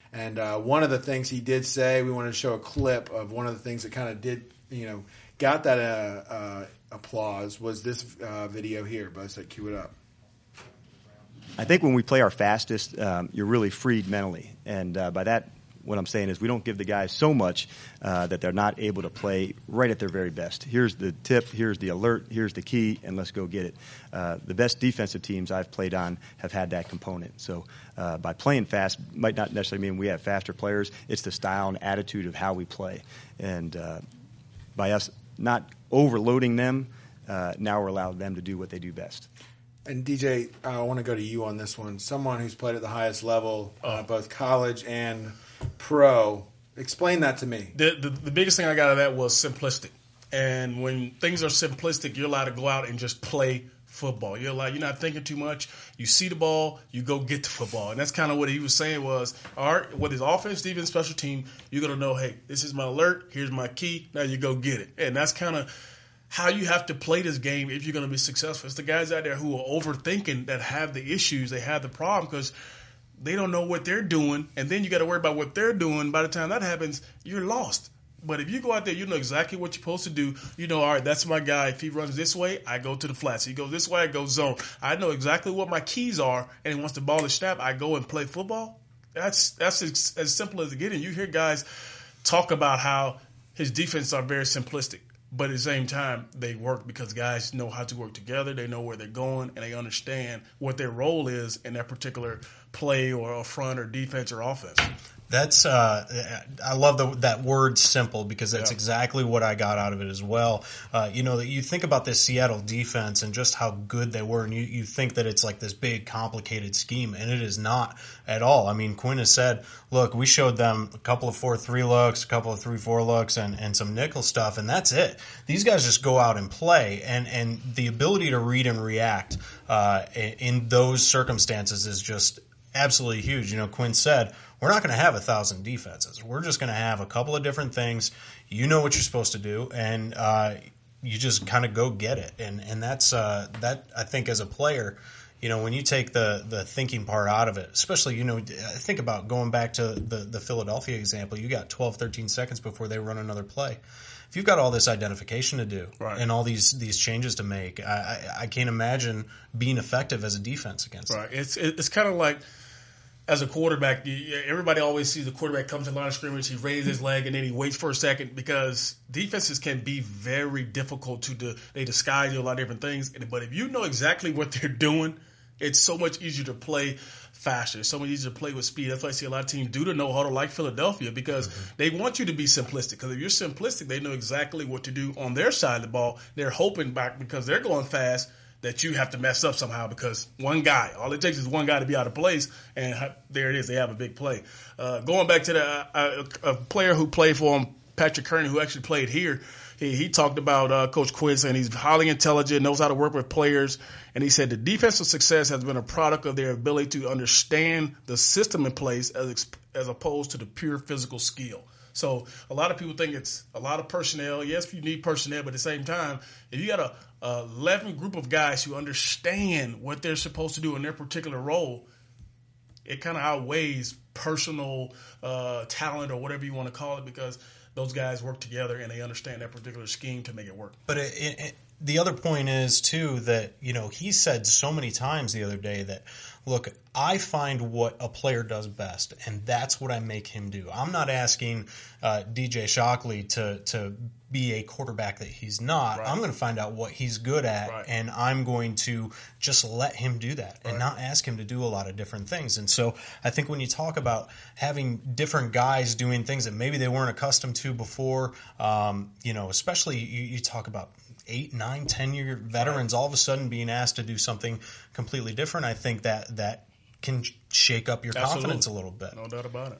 And one of the things he did say, we wanted to show a clip of one of the things that kind of did, got that applause was this video here. But I said, cue it up. I think when we play our fastest, you're really freed mentally. And by that, what I'm saying is we don't give the guys so much that they're not able to play right at their very best. Here's the tip, here's the alert, here's the key, and let's go get it. The best defensive teams I've played on have had that component. So by playing fast might not necessarily mean we have faster players. It's the style and attitude of how we play. And by us not overloading them, now we're allowing them to do what they do best. And DJ, I want to go to you on this one. Someone who's played at the highest level, both college and pro. Explain that to me. The biggest thing I got out of that was simplistic. And when things are simplistic, you're allowed to go out and just play football. You're not thinking too much. You see the ball, you go get the football. And that's kind of what he was saying was, all right, with his offense, defense, special team, you're going to know, hey, this is my alert, here's my key, now you go get it. And that's kind of how you have to play this game if you're going to be successful. It's the guys out there who are overthinking that have the issues, they have the problem because they don't know what they're doing, and then you got to worry about what they're doing. By the time that happens, you're lost. But if you go out there, you know exactly what you're supposed to do. You know, all right, that's my guy. If he runs this way, I go to the flats. He goes this way, I go zone. I know exactly what my keys are, and once the ball is snapped, I go and play football. That's as simple as it gets. And you hear guys talk about how his defenses are very simplistic. But at the same time, they work because guys know how to work together. They know where they're going, and they understand what their role is in that particular play or front or defense or offense. That's I love that word simple because that's exactly what I got out of it as well. You think about this Seattle defense and just how good they were, and you think that it's like this big complicated scheme, and it is not at all. I mean, Quinn has said, look, we showed them a couple of 4-3 looks, a couple of 3-4 looks, and some nickel stuff, and that's it. These guys just go out and play, and the ability to read and react in those circumstances is just absolutely huge. Quinn said, we're not going to have 1,000 defenses. We're just going to have a couple of different things. You know what you're supposed to do, and you just kind of go get it. And that's that. I think as a player, when you take the thinking part out of it, especially think about going back to the Philadelphia example. You got 12, 13 seconds before they run another play. If you've got all this identification to do and all these changes to make, I can't imagine being effective as a defense against them. Right. It's kind of like, as a quarterback, everybody always sees the quarterback comes to the line of scrimmage, he raises his leg, and then he waits for a second because defenses can be very difficult to they disguise a lot of different things. But if you know exactly what they're doing, it's so much easier to play faster. It's so much easier to play with speed. That's why I see a lot of teams do the no-huddle like Philadelphia because they want you to be simplistic. Because if you're simplistic, they know exactly what to do on their side of the ball. They're hoping back because they're going fast that you have to mess up somehow because one guy, all it takes is one guy to be out of place, and there it is, they have a big play. Going back to a player who played for him, Patrick Kearney, who actually played here, he talked about Coach Quinn saying he's highly intelligent, knows how to work with players, and he said the defensive success has been a product of their ability to understand the system in place as opposed to the pure physical skill. So a lot of people think it's a lot of personnel. Yes, you need personnel, but at the same time, if you got a 11 group of guys who understand what they're supposed to do in their particular role, it kind of outweighs personal talent or whatever you want to call it because those guys work together and they understand that particular scheme to make it work. But the other point is, too, that, he said so many times the other day that, look, I find what a player does best, and that's what I make him do. I'm not asking DJ Shockley to be a quarterback that he's not. Right. I'm going to find out what he's good at, and I'm going to just let him do that and not ask him to do a lot of different things. And so I think when you talk about having different guys doing things that maybe they weren't accustomed to before, especially you talk about 8, 9, 10-year veterans all of a sudden being asked to do something completely different, I think that can shake up your confidence a little bit. No doubt about it.